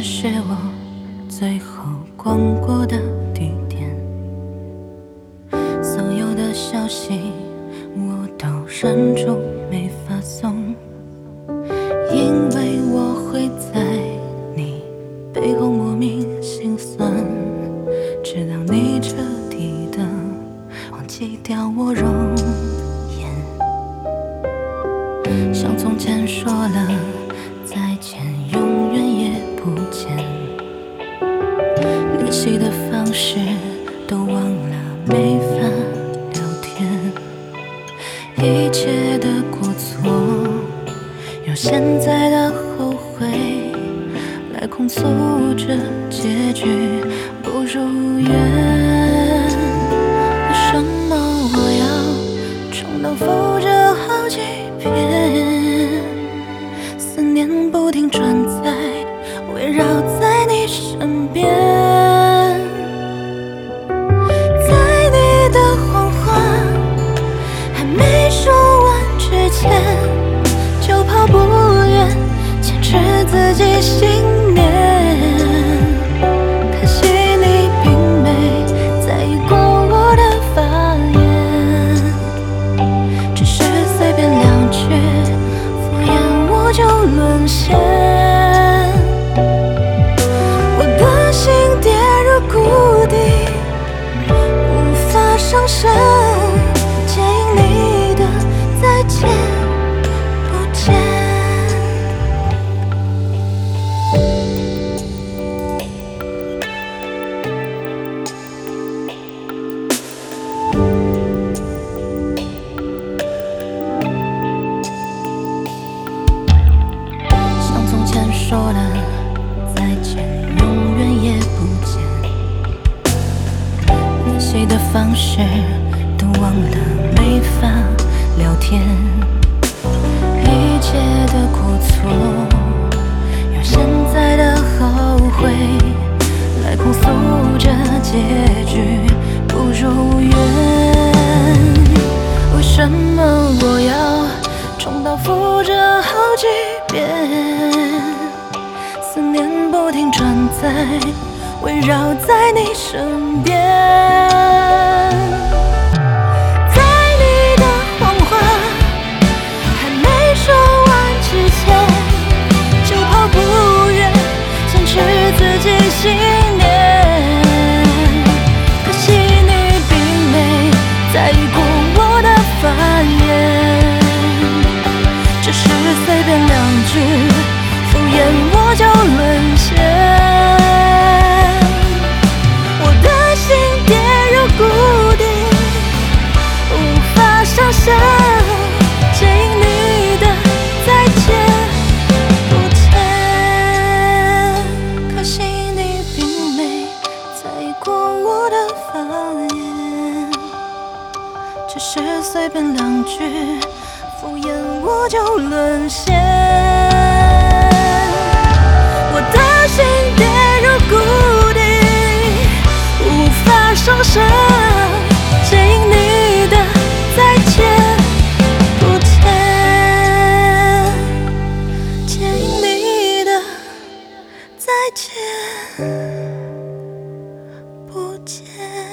是我最后逛过的地点，所有的消息我都忍住没发送，因为我会在你背后莫名心酸，直到你彻底的忘记掉我容颜。像从前说了再见，永远也不见，联系的方式都忘了，没法聊天，一切的过错用现在的后悔来控诉这结局不如愿。为什么我要重蹈覆辙好几遍？思念不停转载，围绕在你身边，在你的谎话还没说完之前，就跑不远，坚持自己信念。可惜你并没在意过我的发言，只是随便两句敷衍我就沦陷。我的心跌入谷底，无法上升，皆因你的再见不见。像从前说了再见，永远也不见，联系的方式都忘了，没法聊天，一切的过错用现在的后悔来控诉这结局不如愿。为什么我要重蹈覆辙好几遍？思念不停转载，围绕在你身边，在你的谎话还没说完之前，就跑不远，坚持自己信念。可惜你并没在意过我的发言，只是随便两句敷衍我就沦陷。我的心跌入谷底，无法上升，皆因你的再见不见。可惜你并没在意过我的发言，只是随便两句敷衍我就沦陷。我的心跌入谷底，无法上升，皆因你的再见不见，皆因你的再见不见。